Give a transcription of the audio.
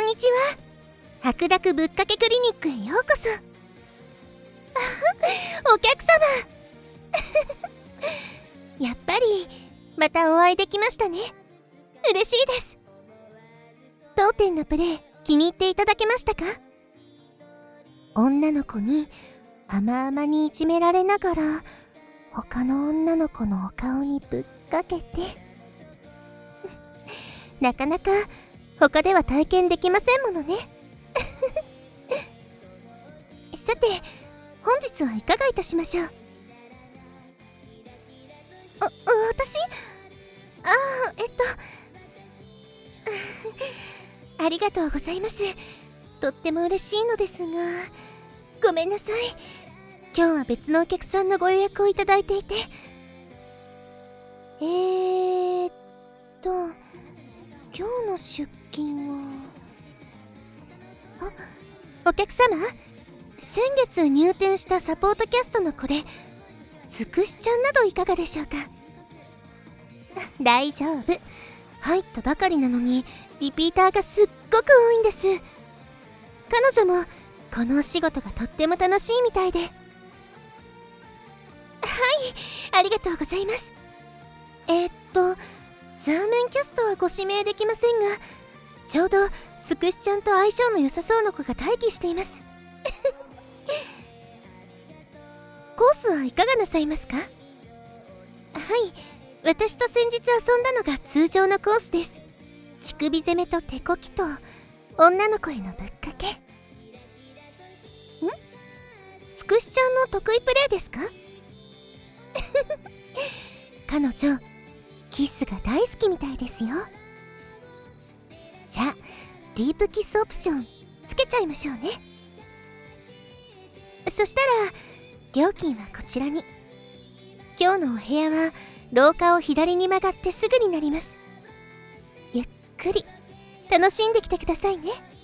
にちは。白濁ぶっかけクリニックへようこそ。お客様やっぱりまたお会いできましたね。嬉しいです。当店のプレイ気に入っていただけましたか？女の子に甘々にいじめられながら他の女の子のお顔にぶっかけてなかなか他では体験できませんものねさて本日はいかがいたしましょう？私？ありがとうございます。とっても嬉しいのですが、ごめんなさい。今日は別のお客さんのご予約をいただいていて。今日の出勤はお客様、先月入店したサポートキャストの子でつくしちゃんなどいかがでしょうか？大丈夫。入ったばかりなのにリピーターがすっごく多いんです。彼女もこのお仕事がとっても楽しいみたいで。はい、ありがとうございます。ザーメンキャストはご指名できませんが、ちょうどつくしちゃんと相性の良さそうな子が待機していますコースはいかがなさいますか？はい、私と先日遊んだのが通常のコースです。乳首攻めと手こきと女の子へのぶっかけ。つくしちゃんの得意プレイですか？彼女キスが大好きみたいですよ。じゃあディープキスオプションつけちゃいましょうね。そしたら料金はこちらに。今日のお部屋は廊下を左に曲がってすぐになります。ゆっくり楽しんできてくださいね。